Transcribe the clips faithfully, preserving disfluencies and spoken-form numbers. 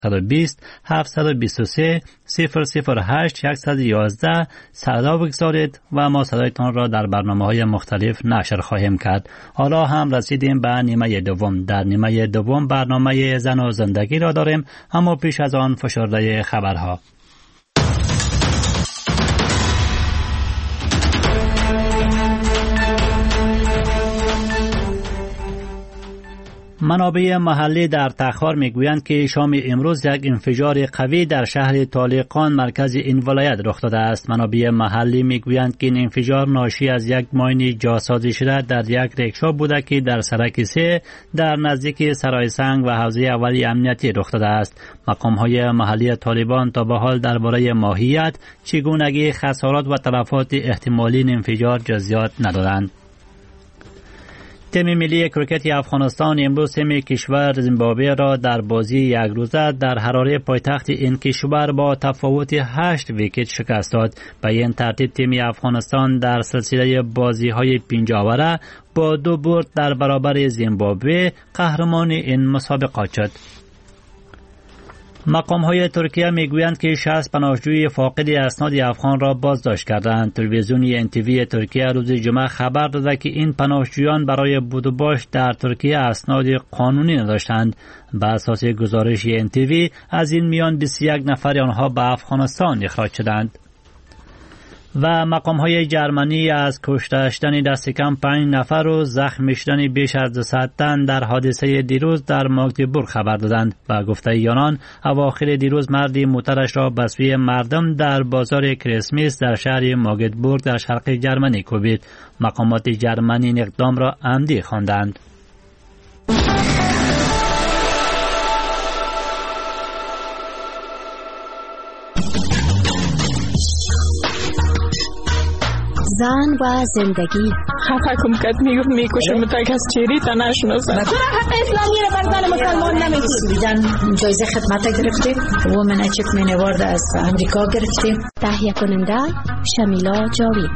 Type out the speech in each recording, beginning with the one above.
و بیست هفت دو سه صفر صفر هشت یک یک یک صدا بگذارید و ما صدایتان را در برنامه‌های مختلف نشر خواهیم کرد. حالا هم رسیدیم به نیمه دوم. در نیمه دوم برنامه زن و زندگی را داریم، اما پیش از آن فشرده خبرها. منابع محلی در تخار میگویند که شام امروز یک انفجار قوی در شهر طالقان مرکز این ولایت رخ داده است. منابع محلی میگویند که این انفجار ناشی از یک ماین جاسازی شده در یک رکشا بوده که در سرک سه در نزدیک سرای سنگ و حوزه اولی امنیتی رخ داده است. مقام‌های محلی طالبان تا به حال درباره ماهیت، چگونگی خسارات و تلفات احتمالی این انفجار جزئیات ندادند. تیم ملی کریکت افغانستان امروز تیم کشور زیمبابوه را در بازی یک روزه در حراره پایتخت این کشور با تفاوت هشت ویکت شکست داد. به این ترتیب تیم افغانستان در سلسله بازی‌های پنج آوره با دو برد در برابر زیمبابوه قهرمان این مسابقات شد. مقام‌های ترکیه میگویند که شصت پناهجوی فاقد اسناد افغان را بازداشت کردند. تلویزیون ان تی وی ترکیه روز جمعه خبر داده که این پناهجویان برای بود و باش در ترکیه اسناد قانونی نداشتند. بر اساس گزارش ان تی وی از این میان بیست و یک نفر آنها به افغانستان اخراج شدند. و مقام‌های جرمنی از کشته شدن دست کم پنج نفر و زخمی شدن بیش از دویست تن در حادثه دیروز در ماگدبورگ خبر دادند. و گفته یانان اواخر دیروز مردی موترش را به سوی مردم در بازار کریسمس در شهر ماگدبورگ در شرق جرمنی کوبید. مقامات جرمنی این اقدام را عمدی خواندند. زن و زندگی. خفه کم کد میگفت میکشم متک از چیری تا نشناسم. چرا حق اسلامی را بر زن مسلمان نمیدید؟ دیدن جایزه خدمت گرفتیم. وومن اچیومنت اوارد از امریکا گرفتیم. تهیه کننده شمیلا جاوید.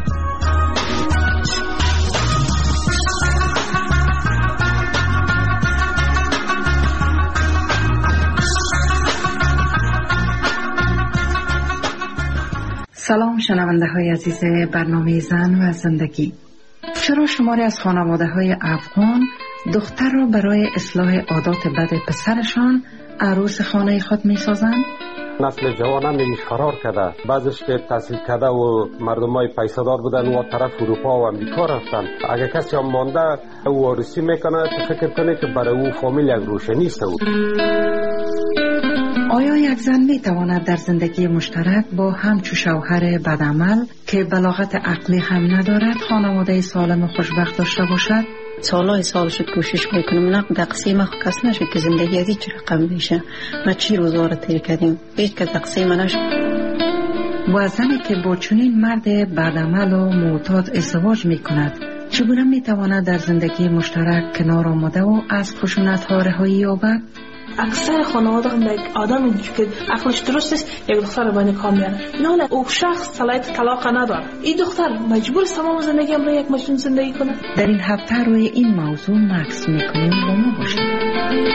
سلام شنونده های عزیز برنامه زن و زندگی. چرا شماری از خانواده های افغان دختر را برای اصلاح عادات بد پسرشان عروس خانه خود می سازند؟ نسل جوان هم میش فرار کرده، بعضش که تحصیل کرده و مردم های پیسادار بودن و طرف اروپا و امریکا رفتن. اگر کسی هم مانده او وارثی میکنه تو فکر کنه که برای او فامیل یک روشنی است. آیا یک زن می تواند در زندگی مشترک با همچو شوهر بدعمل که بلاغت عقلی هم ندارد خانواده سالم و خوشبخت داشته باشد؟ سالهای سال شد کوشش میکنم نه تقسیم ما کس نشد که زندگی از هیچ رقم میشه. ما چی روزوار تیر کردیم هیچ که تقسیم نشد. و زنی که با چنین مرد بدعمل و معتاد ازدواج میکند چگونه میتواند در زندگی مشترک کنار آمده و از خشونت ها رهایی یابد؟ اکثر خانواده هم یک آدمی که عقلش درست است یک دختر رو بین کار میاره، نه او شخص صلاحیت طلاق نداره. این دختر مجبور است تمام زندگی هم روی یک مجنون زندگی کنه. در این هفته روی این موضوع مکس میکنیم، با ما باشید.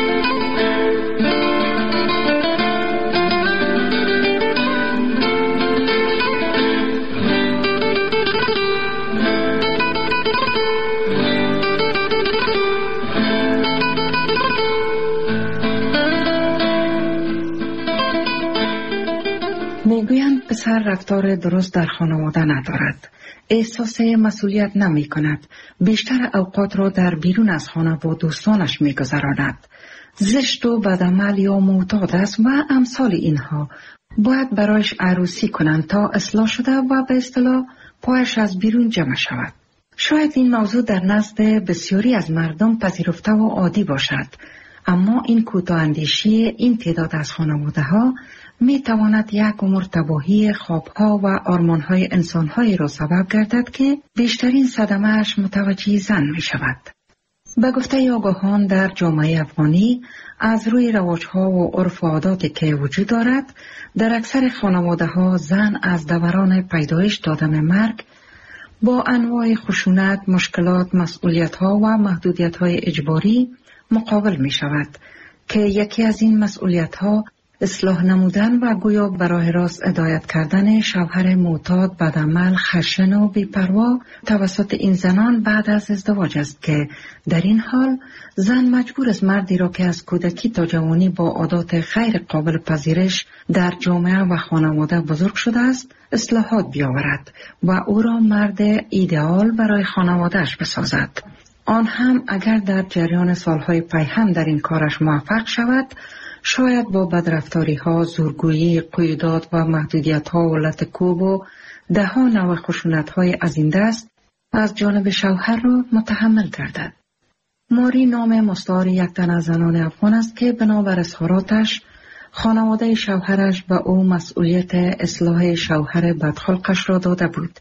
میگویند پسر رفتار درست در خانواده ندارد، احساس مسئولیت نمی کند، بیشتر اوقات را در بیرون از خانه با دوستانش می گذراند، زشت و بدعمل یا معتاد است و امثال اینها. باید برایش عروسی کنند تا اصلاح شده و به اصطلاح پایش از بیرون جمع شود. شاید این موضوع در نزد بسیاری از مردم پذیرفته و عادی باشد، اما این کوتاه‌اندیشی این تعداد از خانواده ها می تواند یک عمر تباهی خوابها و آرمانهای انسانهایی را سبب گردد که بیشترین صدمه‌اش متوجه زن می شود. به گفته آگاهان در جامعه افغانی از روی رواجها و عرف و عاداتی که وجود دارد، در اکثر خانواده ها زن از دوران پیدایش تا دم مرگ با انواع خشونت، مشکلات، مسئولیت‌ها و محدودیت‌های اجباری مقابل می شود که یکی از این مسئولیت‌ها اصلاح نمودن و گویا به راه راست هدایت کردن شوهر معتاد، بدعمل، خشن و بی‌پروا توسط این زنان بعد از ازدواج است که در این حال زن مجبور است مردی را که از کودکی تا جوانی با عادات غیر قابل پذیرش در جامعه و خانواده بزرگ شده است اصلاحات بیاورد و او را مرد ایدئال برای خانوادهش بسازد. آن هم اگر در جریان سالهای پیهم در این کارش موفق شود، شاید با بدرفتاری ها، زورگویی، قیودات و محدودیت ها و لط‌کوب و ده ها نوع خشونت های از این دست از جانب شوهر را متحمل گردد. ماری نام مستعار یک تن از زنان افغان است که بنابر اظهاراتش خانواده شوهرش به او مسئولیت اصلاح شوهر بدخلقش را داده بود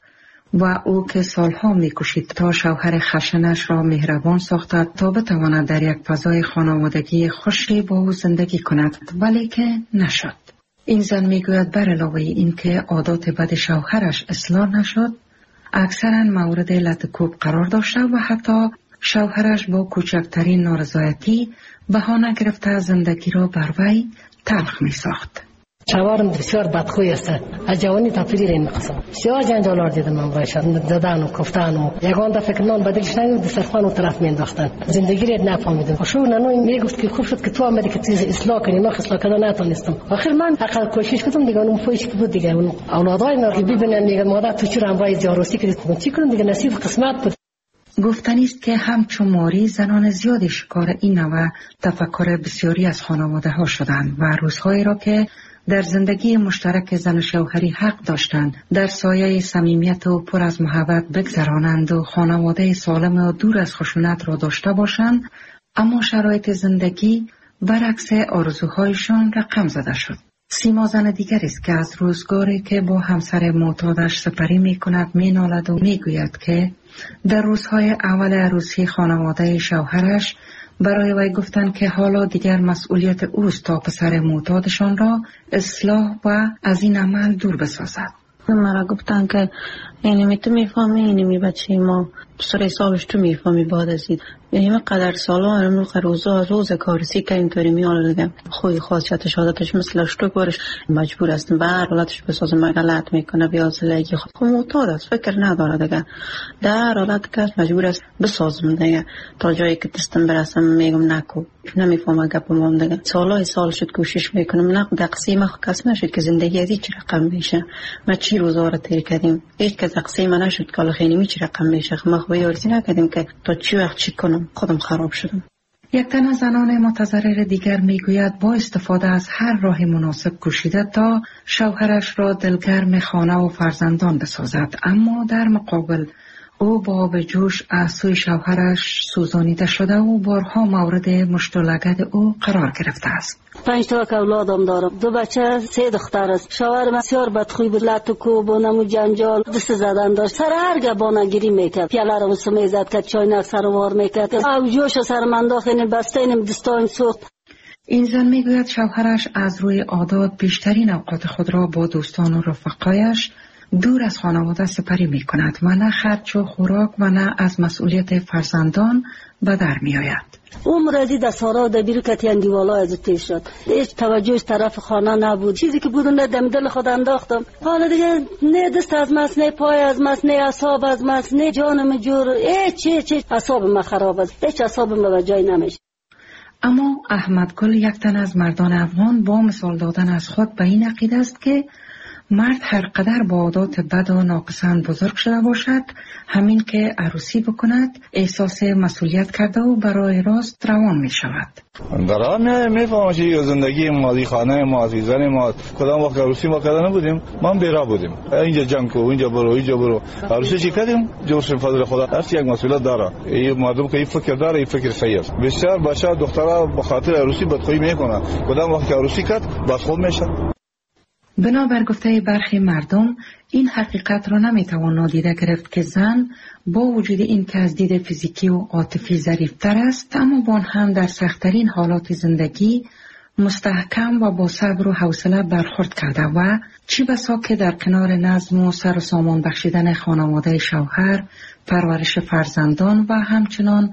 و او که سالها می‌کوشید تا شوهر خشنش را مهربان ساخته تا بتواند در یک فضای خانوادگی خوشی با او زندگی کند، ولی که نشد. این زن میگوید بر علاوه این که عادات بد شوهرش اصلاح نشد، اکثرا مورد لط‌کوب قرار داشته و حتی شوهرش با کوچکترین نارضایتی بهانه گرفته زندگی را بر وی تلخ می ساخت. شوهرم بسیار بدخوی است. از جوانی تا پیری این قسم بسیار جنجالار دیدم امروز زدن و کفتن و یگان دفعه که نان بدلش نگید دسترخوان و طرف مینداختن. زندگی را نفهمیدم. شو نانو میگفت که خوب شد که تو آمدی که چیز اصلاح کنی. من اصلاح کردن نتونستم. آخر من عقل کوشش کردم دیگه اون فویش که بود دیگه اون اولادای ما که ببینن میگن مادر تو چرا امروز جاروسی کردی؟ چی کنم دیگه نصیب قسمت بود. گفتنی است که همچون ماری زنان زیادی شکار این نوع تفکر بسیاری از خانواده ها شدند و روزهایی را که در زندگی مشترک زن و شوهری حق داشتند در سایه صمیمیت و پر از محبت بگذرانند و خانواده سالم و دور از خشونت را داشته باشند، اما شرایط زندگی برعکس آرزوهایشان رقم زده شد. سیما زن دیگر است که از روزگاری که با همسر معتادش سپری می کند می نالد و می گوید که در روزهای اول عروسی خانواده شوهرش برای وی گفتند که حالا دیگر مسئولیت اوست تا پسر معتادشان را اصلاح و از این عمل دور بسازد. مرا گفتن که یعنی می تو میفهمی اینی می بچه ما سر حسابش تو میفهمی بعد از این یعنی من قدر سالا هرم روزا روز کارسی که اینطوری میاله دیگه خوی خاصیتش عادتش مثل اشتو کارش مجبور است به هر حالتش بسازه مغلط میکنه بیا زلگی خود معتاد است فکر نداره دیگه در حالت که مجبور است بسازم دیگه تا جایی که دستم برسم میگم نکو نمیفهمم گپم دیگه سالای سال شد کوشش میکنم نه دقیقه ما کس نشد که زندگی از چی رقم میشه ما چی روزا رو تیر کردیم هیچ که دقیقه ما نشد که خیلی می چی رقم میشه ما خوبی ارزی نکردیم که تا چی وقت چی کنم خودم خراب شدم. یک تن از زنان متضرر دیگر میگوید با استفاده از هر راه مناسب کوشیده تا شوهرش را دلگرم خانه و فرزندان بسازد، اما در مقابل او با به جوش از سوی شوهرش سوزانیده شده و بارها مورد مشت و لگد او قرار گرفته است. پنج تا اولادم دارم، دو بچه سه دختر است. شوهرم بسیار بدخوی بود، لط و کوب و نمو جنجال دست زدن داشت. سر هر گبانگیری میکرد، پیاله رو سمی زد کرد، چاینک سر وار میکرد، او جوش سر من انداخت، این بسته این دستان سوخت. این زن میگوید شوهرش از روی عادات بیشترین اوقات خود را با دوستان و رفقایش دور از خانواده سپری می کند و نه خرچ و خوراک و نه از مسئولیت فرزندان به در می آید. عمر ازی دستارا در بیرو کتیان دیوالا از تیز شد، هیچ توجهش طرف خانه نبود. چیزی که بودم دم دل خود انداختم. حالا دیگه نه دست از مس، نه پای از مس، نه اعصاب از مس، نه جانم جور، هیچ هیچ هیچ اعصاب من خراب است، هیچ اعصابم به جای نمیشه. یک احمد گل یک تن از مردان افغان با مثال دادن از خود به این عقیده است که مرد هر قدر با عادات بد و ناقصان بزرگ شده باشد، همین که عروسی بکند احساس مسئولیت کرده و برای راست روان می شود. در آن می فهمم که زندگی مالی خانه ما عزیزان ما کدام وقت عروسی ما کردن نبودیم، ما بیرا بودیم، اینجا جنگ کو، اینجا برو، اینجا برو. عروسی چی کردیم؟ جوش فضل خدا هست یک مسئولیت داره. این مردم که این فکر داره، این فکر صحیح است. بسیار بچه دخترها به خاطر عروسی بدخویی میکنن، کدام وقت عروسی کرد بدخو میشه. بنابر گفته برخی مردم این حقیقت را نمیتوان نادیده گرفت که زن با وجود این که از دید فیزیکی و عاطفی ظریف‌تر است، اما با هم در سخت‌ترین حالات زندگی مستحکم و با صبر و حوصله برخورد کرده و چی بسا که در کنار نظم و سر و سامان بخشیدن خانواده شوهر، پرورش فرزندان و همچنان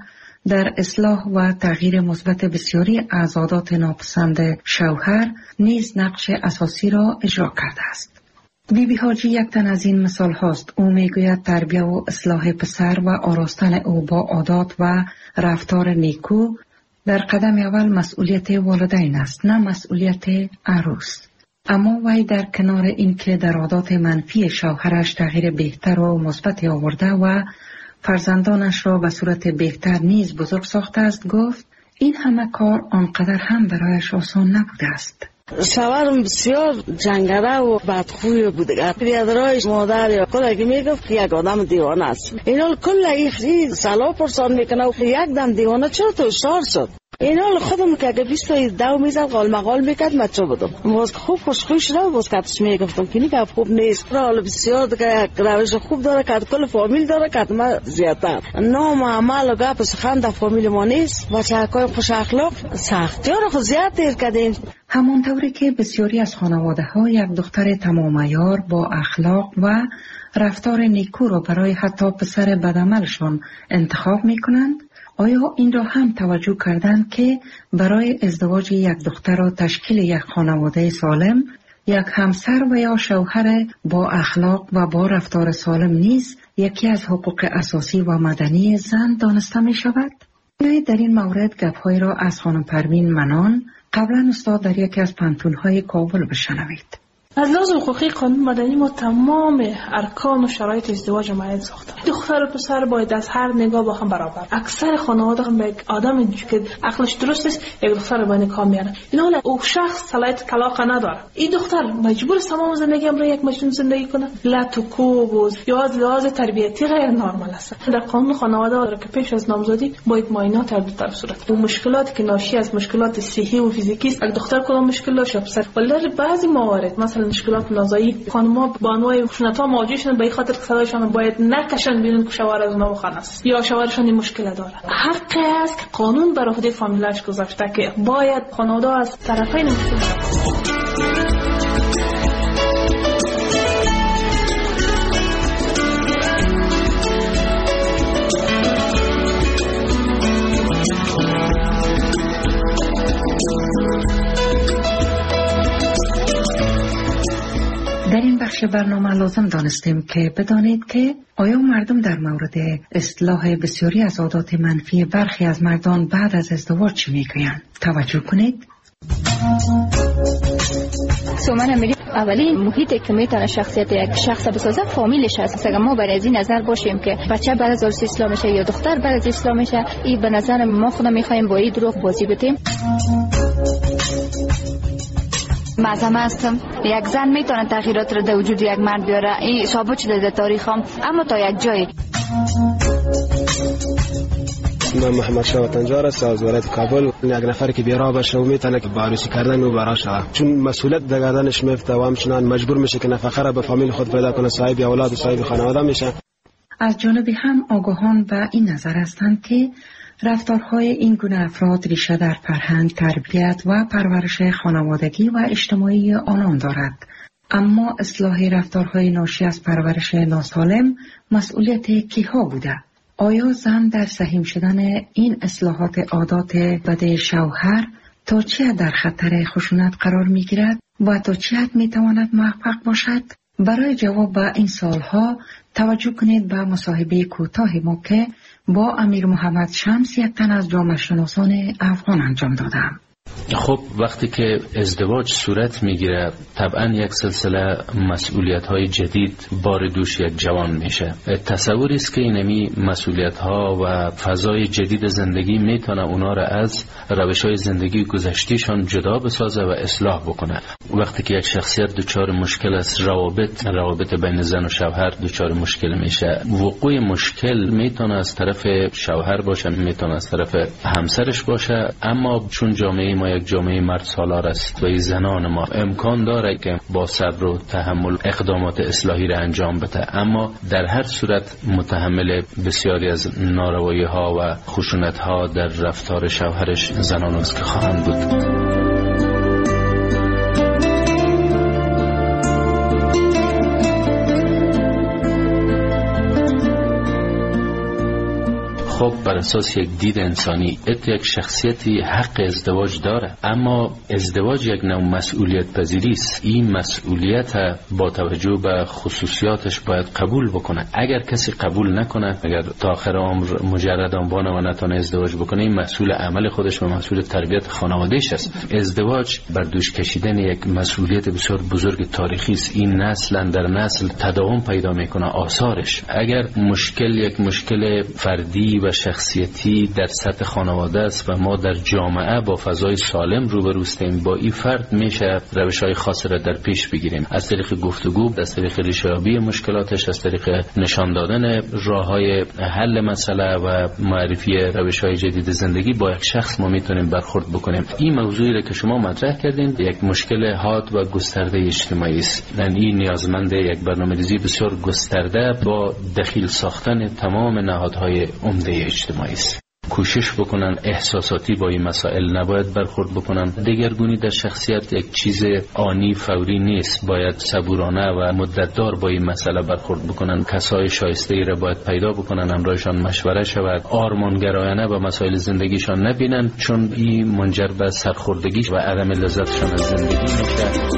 در اصلاح و تغییر مثبت بسیاری از عادات ناپسند شوهر نیز نقش اساسی را اجرا کرده است. بی بی حاجی یک تن از این مثال هاست. او میگوید تربیت و اصلاح پسر و آراستن او با عادات و رفتار نیکو در قدم اول مسئولیت والدین است، نه مسئولیت عروس. اما وی در کنار اینکه در عادات منفی شوهرش تغییر بهتر و مثبت آورده و فرزندانش را به صورت بهتر نیز بزرگ ساخته است، گفت این همه کار آنقدر هم برایش آسان نبوده است. شوهرم بسیار جنگره و بدخوی بوده. برادرایش مادر یا خود اگه میگفت که یک آدم دیوانه است. اینا کل این سلا پرسان میکنه و یک دم دیوانه چرا تو اشتار شد؟ اینا خودم که اگه بیست تا دو میزد قال مقال میکرد من چه بدم. باز خوب خوشخوی شده و باز کتش میگفتم که این که خوب نیست. حالا بسیار دیگه روش خوب داره که کل فامیل داره که ما زیادتر. نام عمل و گپ سخن در فامیل ما نیست. بچه های خوش اخلاق سختی ها رو خود زیاد تیر کردیم. همانطوری که بسیاری از خانواده ها یک دختر تمام عیار با اخلاق و رفتار نیکو را برای حتی پسر بدعملشان انتخاب میکنند، آیا این را هم توجه کردند که برای ازدواج یک دختر و تشکیل یک خانواده سالم، یک همسر و یا شوهر با اخلاق و با رفتار سالم نیز یکی از حقوق اساسی و مدنی زن دانسته می شود؟ در این مورد گپ‌هایی را از خانم پروین منان، قبلا استاد در یکی از پانتون‌های کابل بشنوید. از لحاظ حقوقی قانون مدنی ما تمام ارکان و شرایط ازدواج معین ساختیم. دختر و پسر باید از هر نگاه با هم برابر. اکثر خانواده هم یک آدمی که عقلش درست است یک دختر با نکاح میاره. این حالا او شخص صلاحیت طلاق نداره. این دختر مجبور است تمام زندگی هم را یک مجنون زندگی کنه. لط و کوب یا از لحاظ تربیتی غیر نرمال است. در قانون خانواده که پیش از نامزدی باید معاینات هر دو طرف صورت. و مشکلاتی که ناشی از مشکلات صحی و فیزیکی است، دختر کدام مشکل داشته پسر. ولی در بعضی موارد مثلا مشکلات نازایی خانم‌ها با انواع خشونت‌ها مواجه شدن، به این خاطر که صدایشان باید نکشن بیرون که شوهر از اونها بخوان است یا شوهرشان این مشکل داره. حق است که قانون بر عهده فامیلش گذاشته که باید خانواده از طرفین مشکل در این بخش برنامه لازم دانستیم که بدانید که آیا مردم در مورد اصلاح بسیاری از عادات منفی برخی از مردان بعد از ازدواج چی میگویند؟ توجه کنید. سومن امیری اولین محیطی که میتونه شخصیت یک شخص بسازه فامیلش هست. اگر ما برای از این نظر باشیم که بچه بعد از عروسی اسلام میشه یا دختر بعد از اسلام میشه، این به نظر ما خودم میخوایم با این دروغ بازی بتیم. معظم هستم یک زن میتونه تغییرات رو در وجود یک مرد بیاره، این ثابت شده در تاریخ هم، اما تا یک جایی. من محمد شاه وطنجار است از ولایت کابل. یک نفر که بیراه باشه و میتونه که عروسی کردن او برا شود، چون مسئولیت در گردنش میفته و همچنان مجبور میشه که نفقه را به فامیل خود پیدا کنه، صاحب اولاد و صاحب خانواده میشه. از جانب هم آگاهان به این نظر هستند که رفتارهای این گونه افراد ریشه در فرهنگ، تربیت و پرورش خانوادگی و اجتماعی آنان دارد. اما اصلاح رفتارهای ناشی از پرورش ناسالم مسئولیت کیها بوده؟ آیا زن در سهیم شدن این اصلاحات عادات بد شوهر تا چه حد در خطر خشونت قرار می گیرد و تا چه حد می تواند موفق باشد؟ برای جواب به این سوالها توجه کنید به مصاحبه کوتاه ما که با امیر محمد شمس یک تن از جامعه شناسان افغان انجام دادم. خب وقتی که ازدواج صورت میگیره طبعا یک سلسله مسئولیت های جدید بار دوش یک جوان میشه. تصوری است که اینمی مسئولیت ها و فضای جدید زندگی میتونه اونا را از روش های زندگی گذشتیشان جدا بسازه و اصلاح بکنه. وقتی که یک شخصیت دچار مشکل است، روابط روابط بین زن و شوهر دچار مشکل میشه. وقوع مشکل میتونه از طرف شوهر باشه، میتونه از طرف همسرش باشه، اما چون جامعه ما یک جامعه مرد سالار است و این زنان ما امکان داره که با صبر و تحمل اقدامات اصلاحی را انجام بده، اما در هر صورت متحمل بسیاری از ناروایی ها و خشونت ها در رفتار شوهرش زنان است که خواهند بود. خب بر اساس یک دید انسانی یک شخصیتی حق ازدواج داره، اما ازدواج یک نوع مسئولیت پذیری است. این مسئولیت با توجه به خصوصیاتش باید قبول بکنه. اگر کسی قبول نکنه، اگر تا آخر عمر مجرد آنبانه و نتونه ازدواج بکنه، این مسئول عمل خودش و مسئول تربیت خانوادهش است. ازدواج بر دوش کشیدن یک مسئولیت بسیار بزرگ تاریخی است. این نسل در نسل تداوم پیدا میکنه آثارش. اگر مشکل یک مشکل فردی و شخصیتی در سطح خانواده است و ما در جامعه با فضای سالم روبروستیم، با این فرد میشه روش‌های خاصی را در پیش بگیریم، از طریق گفتگو، از طریق ریشه‌یابی مشکلاتش، از طریق نشان دادن راه‌های حل مسئله و معرفی روش‌های جدید زندگی با یک شخص ما میتونیم برخورد بکنیم. این موضوعی را که شما مطرح کردین یک مشکل حاد و گسترده اجتماعی است. این نیازمند یک برنامه‌ریزی بسیار گسترده با دخیل ساختن تمام نهادهای عمده اجتماعی است. کوشش بکنن احساساتی با این مسائل نباید برخورد بکنن. دگرگونی در شخصیت یک چیز آنی فوری نیست، باید صبورانه و مدتدار با این مسئله برخورد بکنن. کسای شایسته ای را باید پیدا بکنن، همراهشان مشوره شود، آرمانگرایانه به مسائل زندگیشان نبینن، چون این منجر به سرخوردگی و عدم لذتشان از زندگی میشه.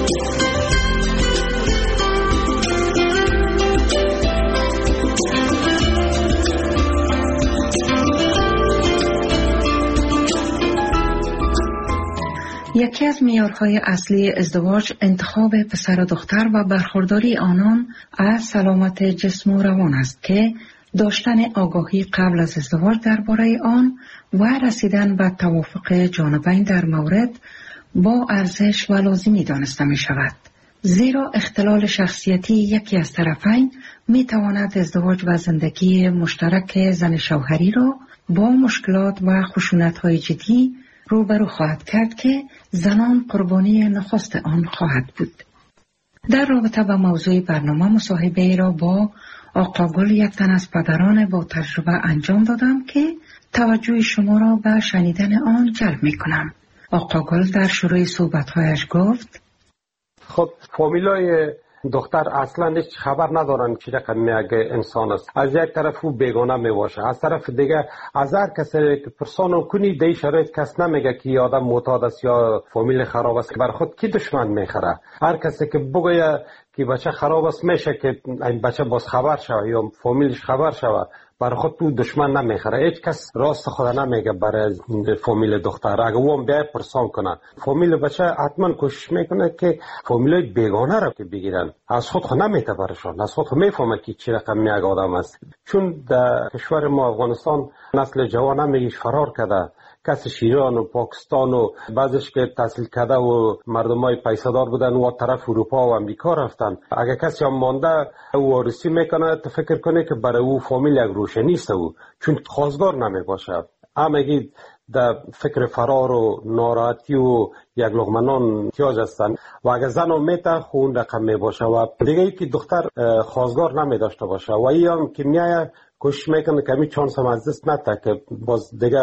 یکی از معیارهای اصلی ازدواج انتخاب پسر و دختر و برخورداری آنان از سلامت جسم و روان است که داشتن آگاهی قبل از ازدواج درباره آن و رسیدن به توافق جانبین در مورد با ارزش و لازمی دانسته می شود. زیرا اختلال شخصیتی یکی از طرفین می تواند ازدواج و زندگی مشترک زن شوهری را با مشکلات و خشونت‌های جدی روبرو خواهد کرد که زنان قربانی نخست آن خواهد بود. در رابطه با موضوع برنامه مصاحبه ای را با آقا گل، یک تن از پدران با تجربه، انجام دادم که توجه شما را به شنیدن آن جلب می کنم. آقا گل در شروع صحبت‌هایش گفت: خب فامیلای دختر اصلا هیچ خبر ندارن چی رقم یک انسان است. از یک طرف او بیگانه می باشه، از طرف دیگه از هر کسی که پرسان کنی دی شرایط کس نمیگه که این آدم معتاد است یا فامیل خراب است، که بر خود کی دشمن میخره. هر کسی که بگه که بچه خراب است میشه که این بچه باز خبر شوه یا فامیلش خبر شوه، برای خود تو دشمن نمیخره. هیچ کس راست خدا نمیگه برای فامیل دختر. اگه او هم بیای پرسان کنه فامیل بچه، حتما کوشش میکنه که فامیلای بیگانه را که بگیرن. از خود خود نمیته برشان، از خود خود میفهمه که چی رقم یک آدم است. چون در کشور ما افغانستان نسل جوان همیش فرار کرده، کسش ایران و پاکستان و بعضش که تحصیل کرده و مردمای پیسه‌دار بودن و طرف اروپا و امریکا رفتن. اگه کسی هم مانده او وارثی میکنه، تو فکر کنه که برای او فامیل یک روشنی است، او چون خواستگار نمی باشه. همگی در فکر فرار و ناراحتی و یک لقمه نان احتیاج هستن و اگه زن هم میته خون رقم می باشه و دیگه ای که دختر خواستگار نمی داشته باشه و ای هم که میایه کوشش میکنه که می چانس هم از دست نته که باز دیگه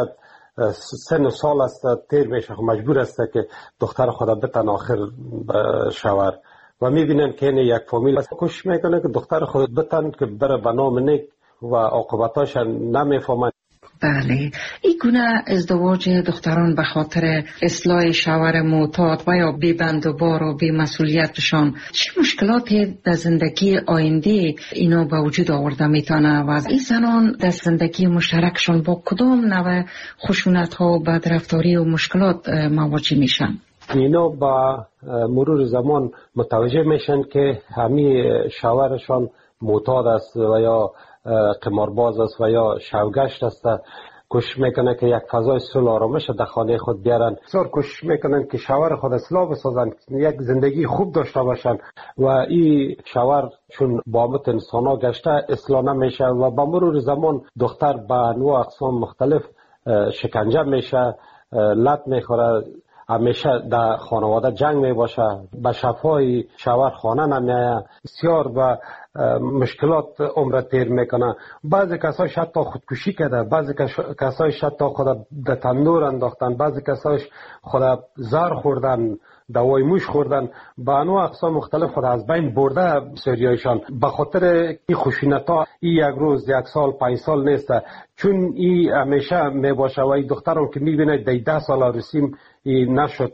سن و سال است تیر میشه، مجبور است که دختر خدا بتن آخر شوهر و میبینن که این یک فامیل کوشش میکنه که دختر خود بتن که بره به نام نیک و عاقبتاش نمیفهمن. بله، این گونه ازدواج دختران به خاطر اصلاح شوهر معتاد و یا بی بند و بار و بی مسئولیتشان چه مشکلاتی در زندگی آینده اینا به وجود آورده میتونه و این زنان در زندگی مشترکشان با کدام نوع خشونت ها و بدرفتاری و مشکلات مواجه میشن؟ اینا با مرور زمان متوجه میشن که همین شوهرشان معتاد است و یا قمارباز است و یا شوگشت است. کوشش میکنه که یک فضای صلح و آرامش در خانه خود بیارن. بسیار کوشش میکنن که شوهر خود اصلاح بسازن، یک زندگی خوب داشته باشن و این شوهر چون بابت انسانا گشته اصلاح نمیشه و با مرور زمان دختر به انواع اقسام مختلف شکنجه میشه، لط میخوره، همیشه در خانواده جنگ می باشه، به شفای شوهر خانه نمیایه، بسیار به مشکلات عمر تیر میکنه. بعضی کسایش حتی خودکشی کرده، بعضی کسایش حتی خود در تندور انداختن، بعضی کسایش خود زهر خوردن دوای موش خوردن، به انواع اقسام مختلف خود از بین برده بسیاریایشان. به خاطر این خشونت ها این یک روز یک سال پنج سال نیست، چون این همیشه می باشه و این دخترم که می بینید دی ده سال عروسیم این نشد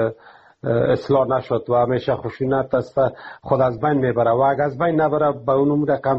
اصلاح نشد و همیشه خشونت است خود از بین میبره و اگر از بین نبره به اون رقم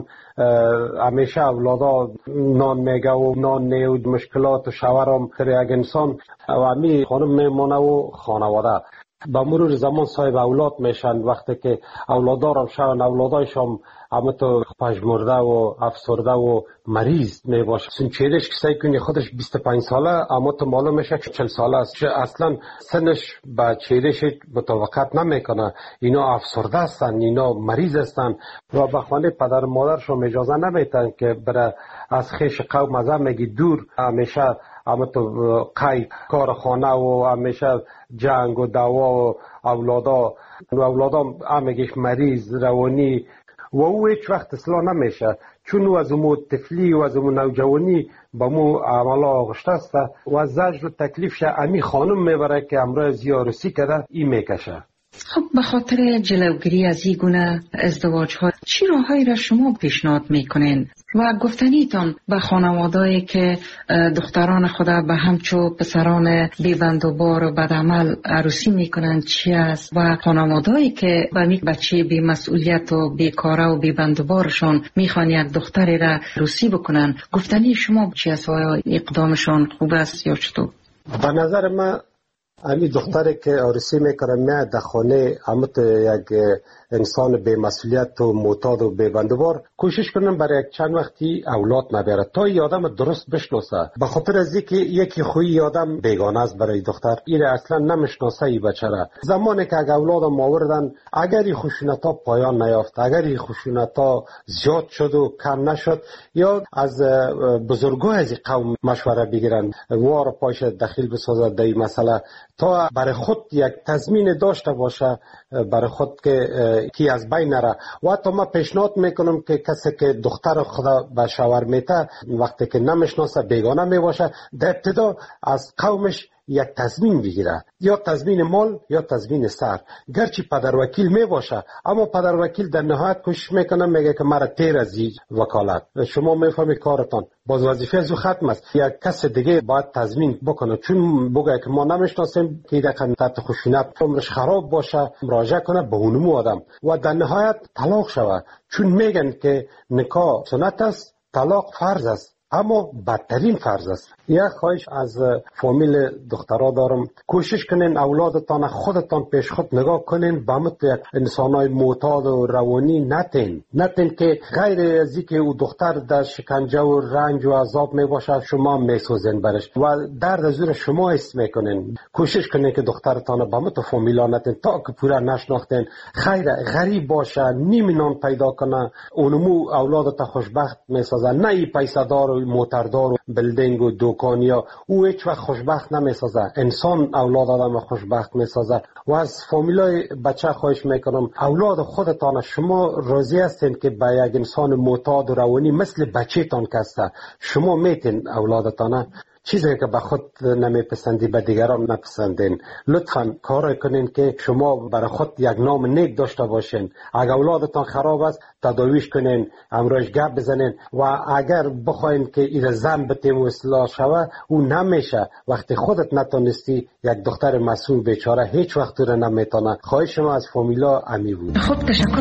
همیشه اولادا نان میگه و نان نیود مشکلات و شوهرم تر یک انسان و همی خانم میمونه و خانواده با مرور زمان صاحب اولاد میشن. وقتی که اولادارم شون اولادایشم اما تو پژمرده و افسرده و مریض می باشه. سن چهرش کسایی کنی خودش بیست و پنج ساله اما تو معلوم میشه که چهل ساله است. اصلا سنش با چهرش مطابقت نمیکنه. اینا افسرده هستن، اینا مریض هستن و به خانه پدر و مادرشون اجازه نمیتن که برای از خیش قوم از همگی دور همیشه اما تو قید کار خانه و همیشه جنگ و دعوا و اولادا و اولادا همگیش مریض روانی و او هیچ وقت اصلاح نمیشه، چون او از امو طفلی و از امو نوجوانی با مو عملا آغشته است و از زجر و تکلیفش امی خانم میبره که امرای زیارسی کده این میکشه. خب به خاطر جلوگیری از این گونه ازدواج ها چی راههایی را شما پیشنهاد میکنین و گفتنیتان به خانوادهایی که دختران خدا به همچو پسران بیبند و بار و بدعمل عروسی میکنن چی است و خانوادهایی که به می بچه بی مسئولیت و بیکاره و بیبند و بارشان میخوان یک دختری را عروسی بکنن، گفتنی شما چی است و اقدامشان خوب است یا چطور؟ به نظر من امی دختری که عروسی میکنه میاد در خانه اما یک انسان به مسئولیت و معتاد و به بندوبار کوشش کنن برای یک چند وقتی اولاد نبره تا این آدم درست بشناسه. به خاطر از اینکه یکی خوی آدم بیگانه است برای دختر، این اصلا نمیشناسه این بچه را. زمانی که اگر اولادم آوردن اگر این خشونت‌ها پایان نیافت، اگر این خشونت‌ها زیاد شد و کم نشد، یا از بزرگای از قوم مشوره بگیرن وار پاش دخیل بسازد در این مسئله تا برای خود یک تضمین داشته باشه برای خود که کی از بین نره. و حتی ما پیشنهاد میکنم که کسی که دختر خدا به شوهر میته وقتی که نمیشناسه بیگانه میباشه در ابتدا از قومش یک تضمین بگیره، یا تضمین مال یا تضمین سر. گرچه پدر وکیل می باشه اما پدر وکیل در نهایت کوشش میکنه میگه که مرا تیر از این وکالت شما میفهمی کارتان باز وظیفه از ختم است، یک کس دیگه باید تضمین بکنه، چون بگه که ما نمیشناسیم که رقم تحت خشونت عمرش خراب باشه مراجعه کنه به اونمو آدم و در نهایت طلاق شوه، چون میگن که نکاح سنت است، طلاق فرض است، اما بدترین فرض است. یک خواهش از فامیل دخترها دارم، کوشش کنین اولادتان خودتان پیش خود نگاه کنین، به مثل یک انسانای معتاد و روانی نتین نتین که غیر از اینکه او دختر در شکنجه و رنج و عذاب می باشه شما میسوزین برش و درد زور شما حس میکنین. کوشش کنین که دخترتان به مثل فامیلا نتین تا که پورا نشناختین، خیر غریب باشه نیم نان پیدا کنه اونمو اولادت خوشبخت میسازه، نه ای پیسه دار و موتردار و بلدینگ و دوکانیا او هیچ وقت خوشبخت نمیسازه. انسان اولاد آدم خوشبخت میسازه. و از فامیلای بچه خواهش میکنم اولاد خودتان شما راضی هستین که به یک انسان معتاد و روانی مثل بچه تان کسته شما میتین اولادتان چیزی که به خود نمیپسندی به دیگران نپسندین. لطفاً کار کنین که شما برای خود یک نام نیک داشته باشین. اگر اولادتان خراب است تداویش کنین، امروز گپ بزنین و اگر بخواین که این زن بتیم و اصلاح شوه او نمیشه. وقتی خودت نتونستی یک دختر مسئول بیچاره هیچ وقت رو نمیتونه. خواهش ما از فامیلا امی بود. خب تشکر.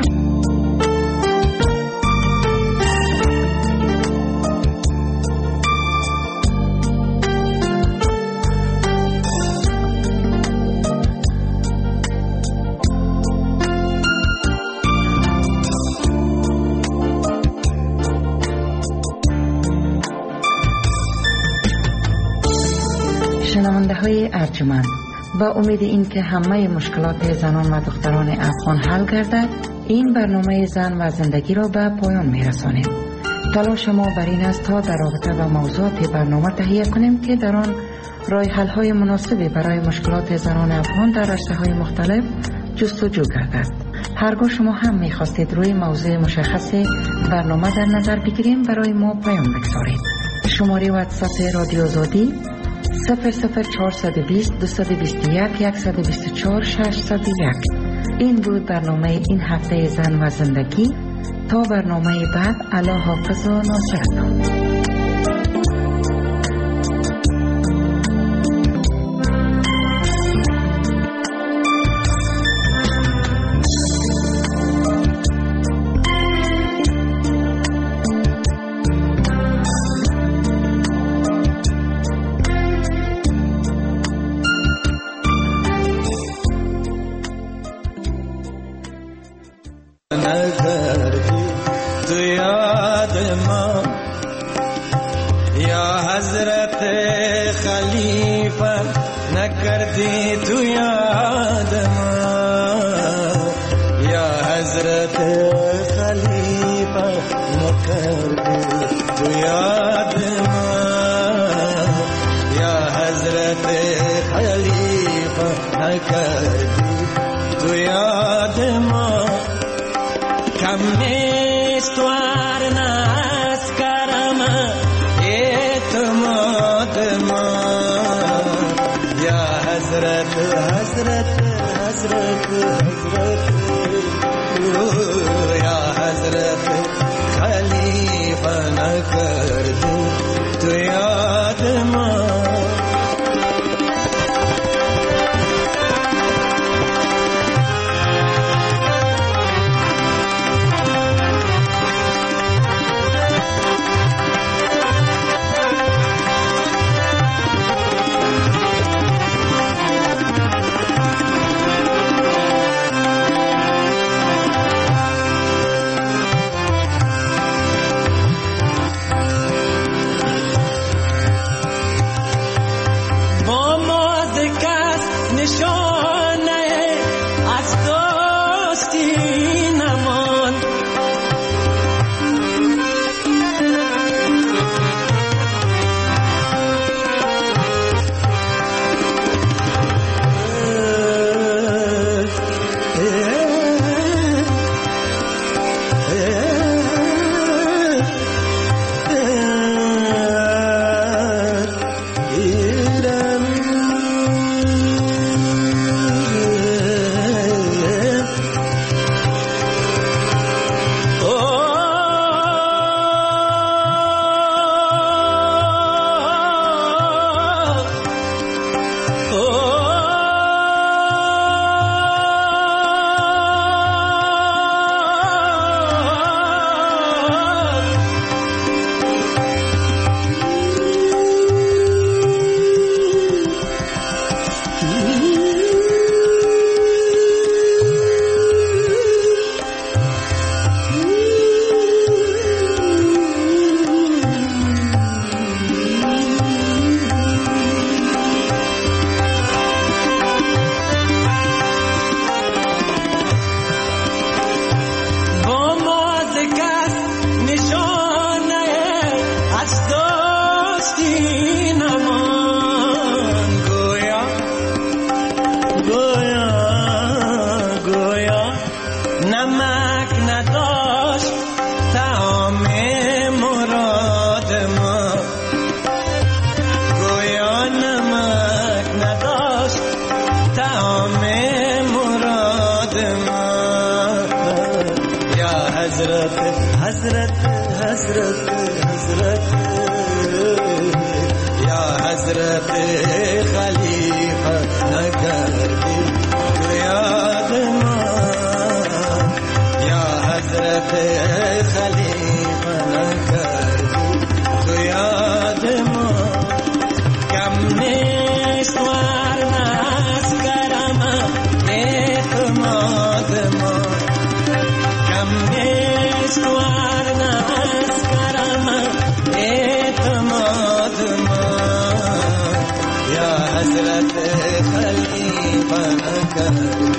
شنونده های ارجمند، با امید این که همه مشکلات زنان و دختران افغان حل گردد این برنامه زن و زندگی را به پایان می رسانیم. تلاش ما بر این است تا در رابطه با موضوعات برنامه تهیه کنیم که در آن راه حل های مناسبی برای مشکلات زنان افغان در رشته های مختلف جستجو گردد. هرگاه شما هم می خواستید روی موضوع مشخص برنامه در نظر بگیریم برای ما پیام بگذارید. شماره واتساپ رادیو آزادی صفر صفر چهارصد و بیست دویست و بیست و یک صد و بیست و چهار ششصد و یک. این بود برنامه این هفته زن و زندگی. تا برنامه بعد، الله حافظ و ناصرتان. Hazrat Khalifa Nagar